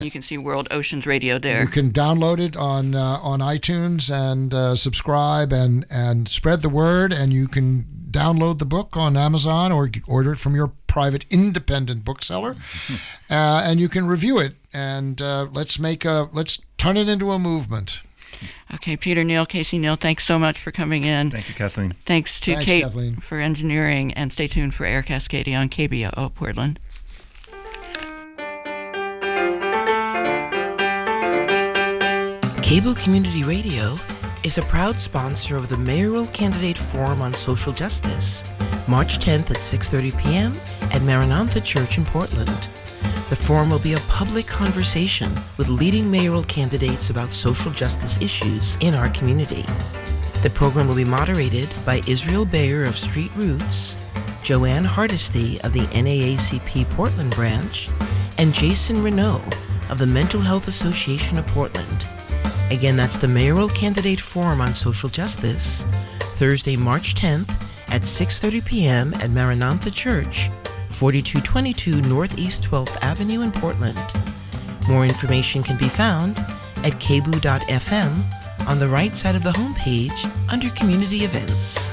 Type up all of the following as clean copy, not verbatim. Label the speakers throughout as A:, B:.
A: You can see World Oceans Radio there.
B: You can download it on iTunes and subscribe and spread the word. And you can download the book on Amazon or order it from your private independent bookseller, and you can review it. And let's turn it into a movement.
A: Okay, Peter Neal, Casey Neal, thanks so much for coming in.
C: Thank you, Kathleen.
A: Thanks to Kate
B: Kathleen,
A: for engineering, and stay tuned for Air Cascadia on KBOO Portland.
D: Cable Community Radio is a proud sponsor of the Mayoral Candidate Forum on Social Justice, March 10th at 6:30 p.m. at Maranatha Church in Portland. The forum will be a public conversation with leading mayoral candidates about social justice issues in our community. The program will be moderated by Israel Bayer of Street Roots, Joanne Hardesty of the NAACP Portland branch, and Jason Renault of the Mental Health Association of Portland. Again, that's the Mayoral Candidate Forum on Social Justice, Thursday, March 10th at 6:30 p.m. at Maranatha Church, 4222 Northeast 12th Avenue in Portland. More information can be found at kbu.fm on the right side of the homepage under Community Events.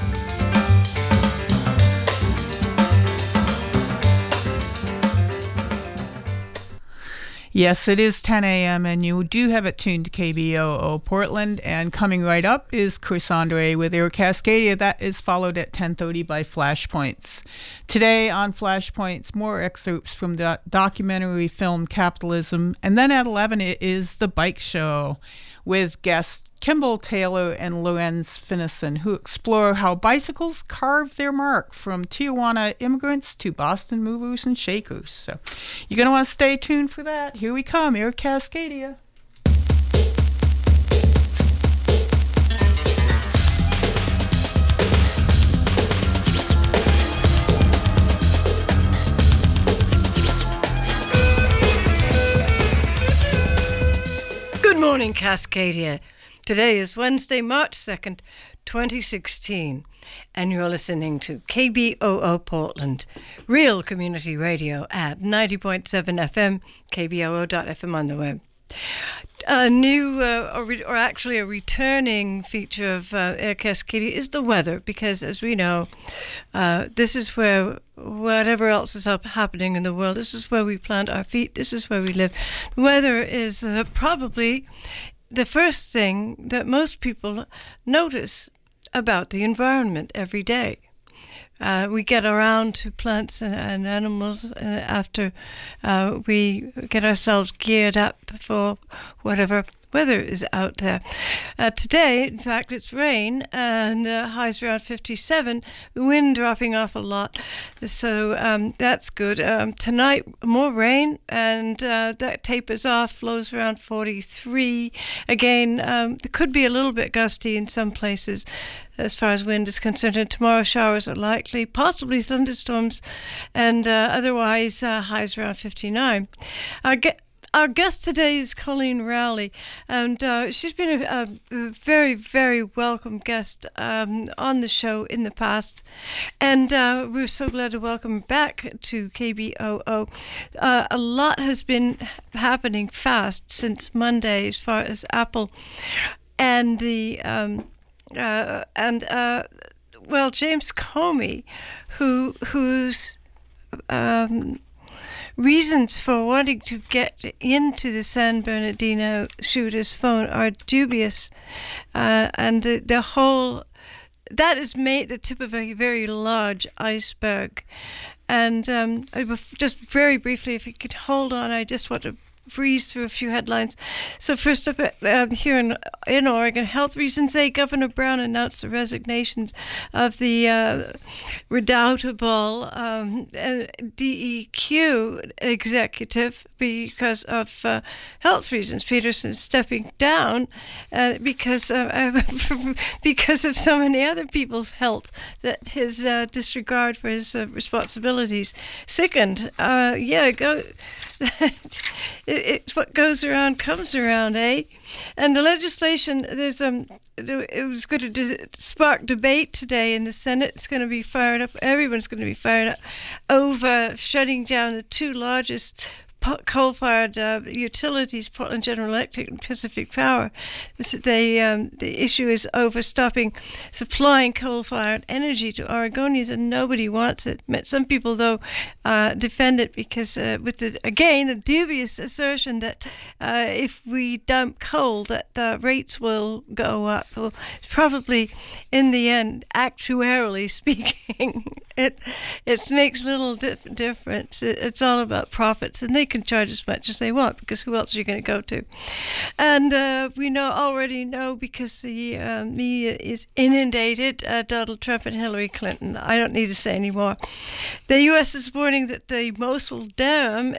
E: Yes, it is 10 a.m. and you do have it tuned to KBOO Portland. And coming right up is Chris Andre with Air Cascadia. That is followed at 10:30 by Flashpoints. Today on Flashpoints, more excerpts from the documentary film Capitalism. And then at 11 it is The Bike Show with guests Kimball Taylor and Lorenz Finnison, who explore how bicycles carved their mark from Tijuana immigrants to Boston movers and shakers. So you're going to want to stay tuned for that. Here we come, Air Cascadia.
F: Good morning, Cascadia. Today is Wednesday, March 2nd, 2016, and you're listening to KBOO Portland, real community radio at 90.7 FM, KBOO.FM on the web. A new, or actually a returning feature of Air Cascadia is the weather, because as we know, this is where whatever else is happening in the world, this is where we plant our feet, this is where we live. The weather is probably the first thing that most people notice about the environment every day. We get around to plants and animals after we get ourselves geared up for whatever weather is out there. Today, in fact, it's rain and highs around 57, wind dropping off a lot, so that's good. Tonight, more rain, and that tapers off, flows around 43. Again, there could be a little bit gusty in some places as far as wind is concerned, and tomorrow showers are likely, possibly thunderstorms, and otherwise highs around 59. Our guest today is Colleen Rowley, and she's been a very, very welcome guest on the show in the past, and we're so glad to welcome her back to KBOO. A lot has been happening fast since Monday as far as Apple and the James Comey, who's reasons for wanting to get into the San Bernardino shooter's phone are dubious, and the whole that is made the tip of a very large iceberg. And just very briefly, if you could hold on, I just want to breeze through a few headlines. So first up, here in Oregon, health reasons say Governor Brown announced the resignations of the redoubtable DEQ executive because of health reasons. Peterson stepping down because of so many other people's health, that his disregard for his responsibilities sickened. It's what goes around comes around, eh? And the legislation, it was going to spark debate today in the Senate. It's going to be fired up. Everyone's going to be fired up over shutting down the two largest coal-fired utilities, Portland General Electric and Pacific Power. The issue is overstopping supplying coal-fired energy to Oregonians, and nobody wants it. Some people, though, defend it because with the dubious assertion that if we dump coal, that the rates will go up. Well, probably, in the end, actuarially speaking, it makes little difference. It's all about profits, and they can charge as much as they want because who else are you going to go to? And we already know because the media is inundated. Donald Trump and Hillary Clinton. I don't need to say any more. The U.S. is warning that the Mosul Dam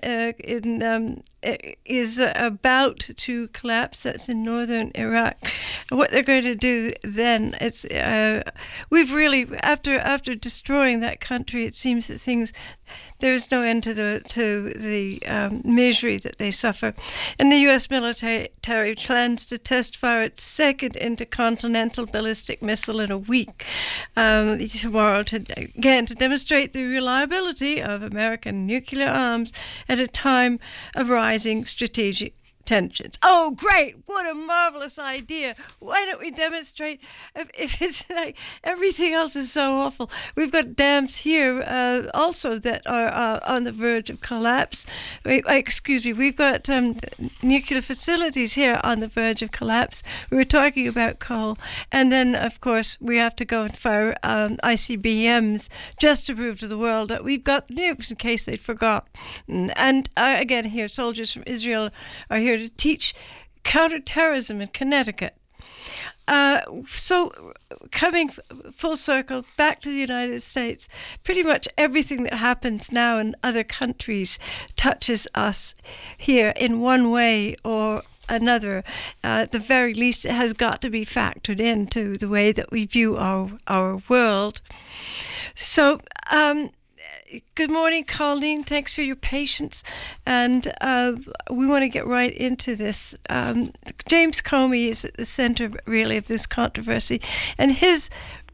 F: is about to collapse. That's in northern Iraq. What they're going to do then? We've really after destroying that country. It seems that there's no end to the misery that they suffer. And the U.S. military plans to test fire its second intercontinental ballistic missile in a week tomorrow to demonstrate the reliability of American nuclear arms at a time of rising strategic tensions. Oh, great! What a marvelous idea! Why don't we demonstrate? If it's like everything else is so awful, we've got dams here also that are on the verge of collapse. We've got nuclear facilities here on the verge of collapse. We were talking about coal, and then of course we have to go and fire ICBMs just to prove to the world that we've got nukes in case they'd forgot. And again, here soldiers from Israel are here to teach counterterrorism in Connecticut. So coming full circle back to the United States, pretty much everything that happens now in other countries touches us here in one way or another. At the very least, it has got to be factored into the way that we view our world. So, good morning, Colleen. Thanks for your patience. And we want to get right into this. James Comey is at the center, really, of this controversy. And his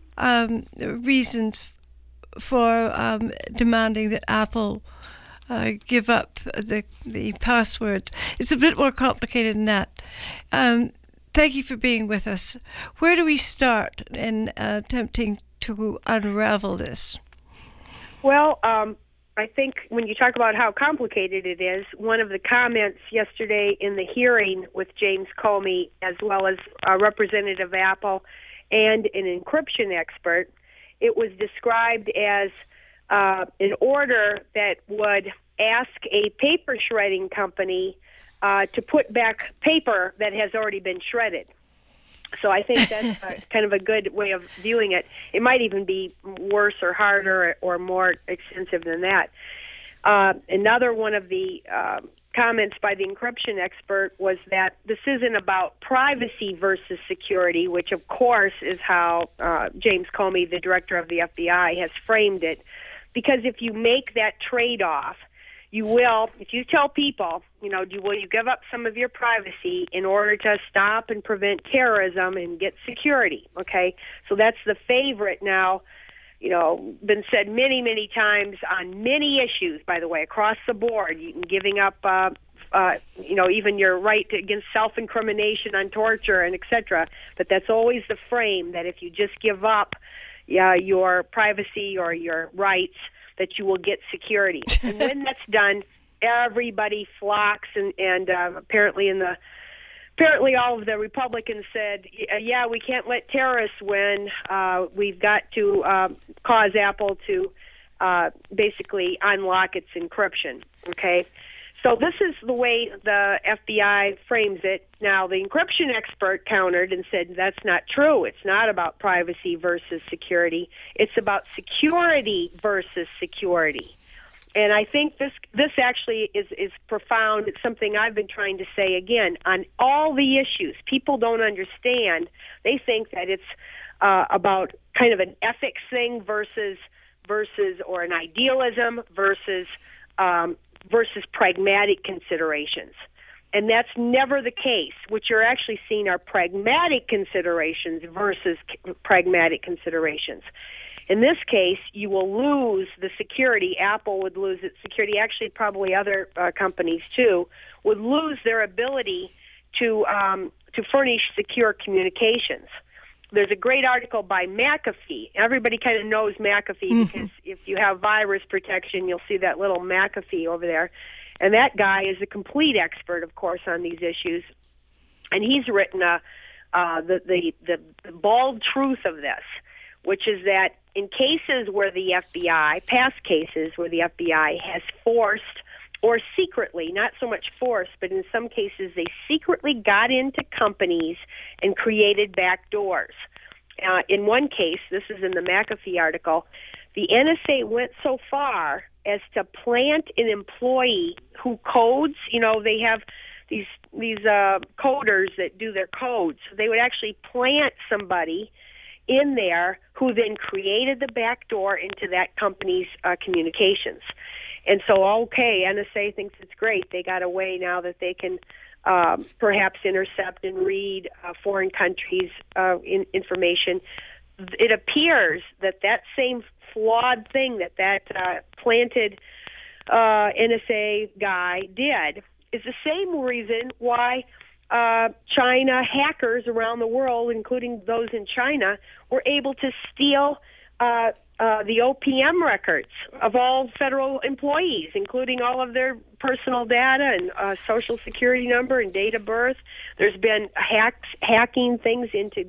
F: reasons for demanding that Apple give up the passwords. It's a bit more complicated than that. Thank you for being with us. Where do we start in attempting to unravel this?
C: Well, I think when you talk about how complicated it is, one of the comments yesterday in the hearing with James Comey, as well as a representative of Apple and an encryption expert, it was described as an order that would ask a paper shredding company to put back paper that has already been shredded. So I think that's kind of a good way of viewing it. It might even be worse or harder or more extensive than that. Another one of the comments by the encryption expert was that this isn't about privacy versus security, which of course is how James Comey, the director of the FBI, has framed it. Because if you make that trade-off, you will, if you tell people, will you give up some of your privacy in order to stop and prevent terrorism and get security, okay? So that's the favorite now, been said many, many times on many issues, by the way, across the board, giving up, even your right against self-incrimination on torture and et cetera. But that's always the frame, that if you just give up your privacy or your rights, that you will get security. And when that's done, everybody flocks, and apparently all of the Republicans said, we can't let terrorists win. We've got to cause Apple to basically unlock its encryption. Okay, so this is the way the FBI frames it. Now, the encryption expert countered and said that's not true. It's not about privacy versus security. It's about security versus security. And I think this actually is profound. It's something I've been trying to say again on all the issues. People don't understand. They think that it's about kind of an ethics thing versus or an idealism versus pragmatic considerations. And that's never the case. What you're actually seeing are pragmatic considerations versus pragmatic considerations. In this case, you will lose the security. Apple would lose its security. Actually, probably other companies too would lose their ability to furnish secure communications. There's a great article by McAfee. Everybody kind of knows McAfee because if you have virus protection, you'll see that little McAfee over there. And that guy is a complete expert, of course, on these issues. And he's written the bald truth of this, which is that in cases where the FBI, past cases where the FBI has forced or secretly, not so much forced, but in some cases they secretly got into companies and created back doors. In one case, this is in the McAfee article, the NSA went so far as to plant an employee who codes. They have these coders that do their codes. So they would actually plant somebody in there who then created the back door into that company's communications. And so, NSA thinks it's great. They got a way now that they can perhaps intercept and read foreign countries' information. It appears that same flawed thing that planted NSA guy did is the same reason why China hackers around the world, including those in China, were able to steal the OPM records of all federal employees, including all of their personal data and social security number and date of birth. There's been hacking things into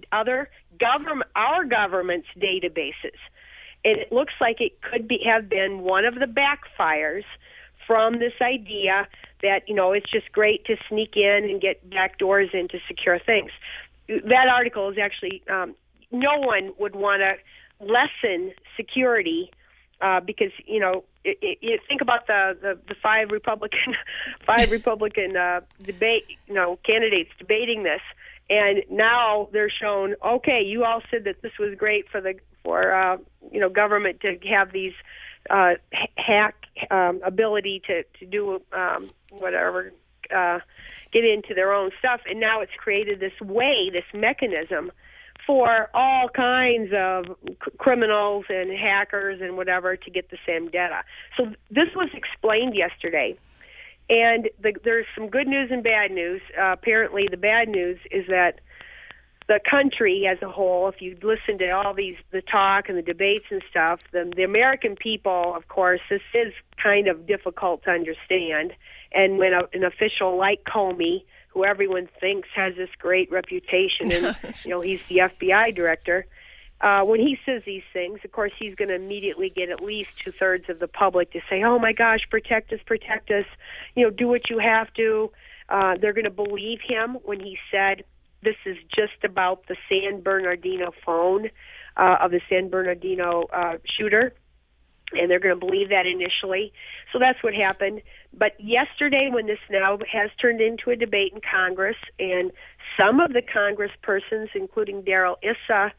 C: our government's databases. And it looks like it could have been one of the backfires from this idea that, it's just great to sneak in and get back doors into secure things. That article is actually, no one would want to lessen security because, you think about the five Republican debate, candidates debating this. And now they're shown, okay, you all said that this was great for government to have these hack ability to do whatever, get into their own stuff, and now it's created this mechanism for all kinds of criminals and hackers and whatever to get the same data. So this was explained yesterday. And there's some good news and bad news. Apparently, the bad news is that the country as a whole, if you listen to all the talk and the debates and stuff, the American people, of course, this is kind of difficult to understand. And when an official like Comey, who everyone thinks has this great reputation, and he's the FBI director, when he says these things, of course, he's going to immediately get at least 2/3 of the public to say, "Oh my gosh, protect us, do what you have to." They're going to believe him when he said this is just about the San Bernardino phone of the San Bernardino shooter, and they're going to believe that initially. So that's what happened. But yesterday, when this now has turned into a debate in Congress, and some of the congresspersons, including Darrell Issa,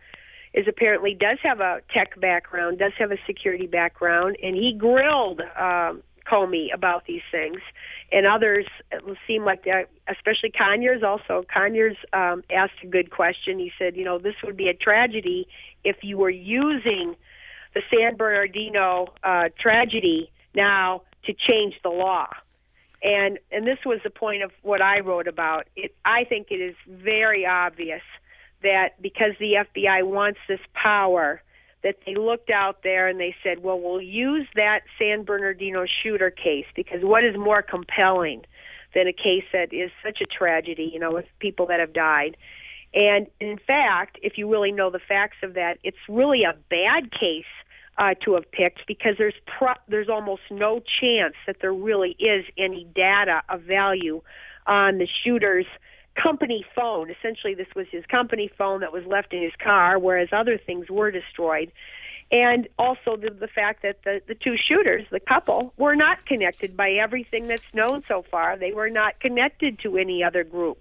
C: does have a tech background, does have a security background, and he grilled Comey about these things. And others, it seemed like that, especially Conyers also. Conyers asked a good question. He said, this would be a tragedy if you were using the San Bernardino tragedy now to change the law. And this was the point of what I wrote about. I think it is very obvious that because the FBI wants this power, that they looked out there and they said, well, we'll use that San Bernardino shooter case, because what is more compelling than a case that is such a tragedy, with people that have died. And in fact, if you really know the facts of that, it's really a bad case to have picked, because there's almost no chance that there really is any data of value on the shooter's company phone. Essentially, this was his company phone that was left in his car, whereas other things were destroyed. And also the fact that the two shooters, the couple, were not connected by everything that's known so far. They were not connected to any other group,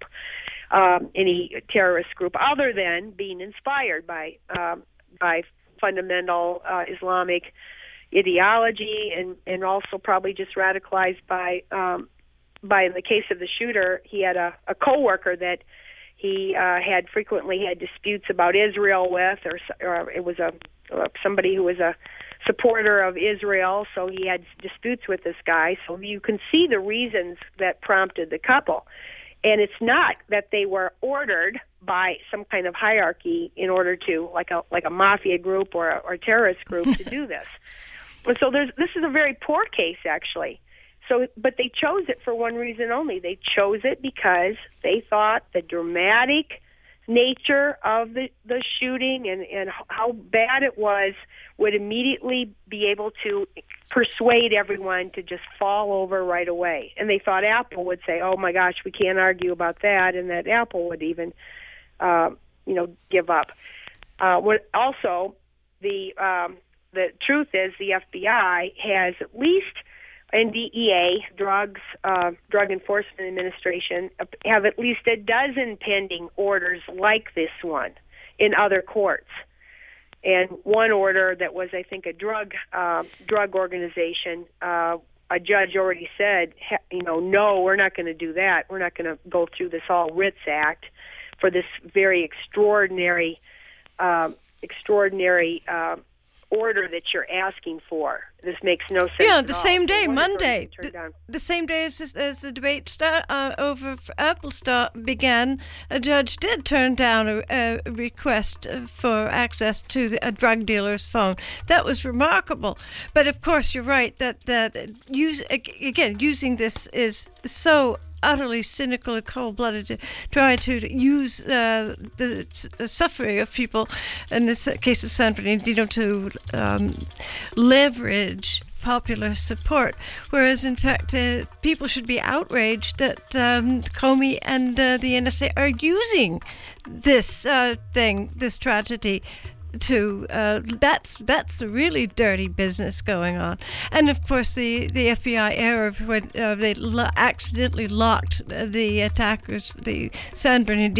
C: any terrorist group, other than being inspired by fundamental Islamic ideology, and also probably just radicalized by in the case of the shooter, he had a coworker that he had frequently had disputes about Israel with, or it was a somebody who was a supporter of Israel, so he had disputes with this guy. So you can see the reasons that prompted the couple. And it's not that they were ordered by some kind of hierarchy in order to, like a mafia group or a terrorist group, to do this. And so this is a very poor case, actually. So, but they chose it for one reason only. They chose it because they thought the dramatic nature of the shooting and how bad it was would immediately be able to persuade everyone to just fall over right away. And they thought Apple would say, "Oh my gosh, we can't argue about that," and that Apple would even, give up. Also, the truth is the FBI has at least, and DEA, Drug Enforcement Administration, have at least a dozen pending orders like this one in other courts. And one order that was, I think, a drug organization, a judge already said, no, we're not going to do that. We're not going to go through this All Writs Act for this very extraordinary order that you're asking for. This makes no sense.
F: Yeah, the same day, Monday, the same day as the debate over Apple began, a judge did turn down a request for access to a drug dealer's phone. That was remarkable. But of course, you're right that using this is so utterly cynical and cold-blooded to try to use the suffering of people, in this case of San Bernardino, to leverage popular support, whereas in fact people should be outraged that Comey and the NSA are using this this tragedy to that's the really dirty business going on. And of course the FBI error when they accidentally locked the attackers, the San Bernardino